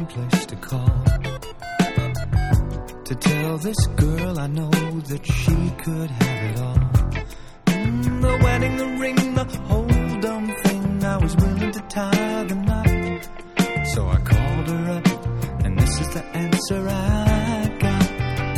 place to call, to tell this girl I know that she could have it all. The wedding, the ring, the whole dumb thing, I was willing to tie the knot. So I called her up, and this is the answer I got.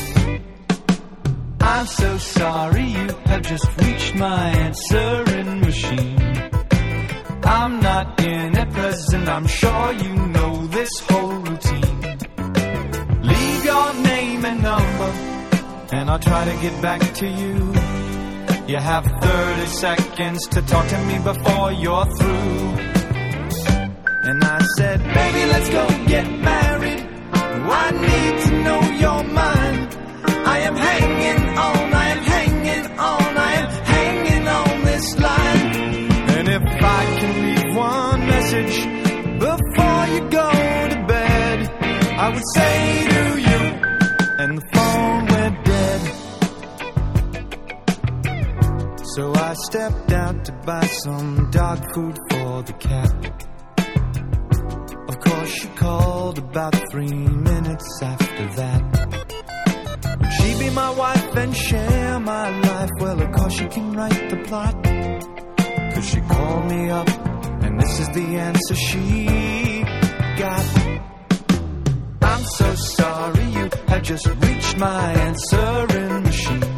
I'm so sorry, you have just reached my answering machine. I'm not in at present, I'm sure you know this whole routine. Leave your name and number, and I'll try to get back to you. You have 30 seconds to talk to me before you're through. And I said, baby, let's go get married. I need to know your mind. I am hanging on, I am hanging on, I am hanging on this line. And if I can leave one message before you go to bed, I would say to you, and the phone went dead. So I stepped out to buy some dog food for the cat. Of course she called about 3 minutes after that. Would she be my wife and share my life? Well, of course she can write the plot, 'cause she called me up, and this is the answer she got. I'm so sorry, you have just reached my answering machine.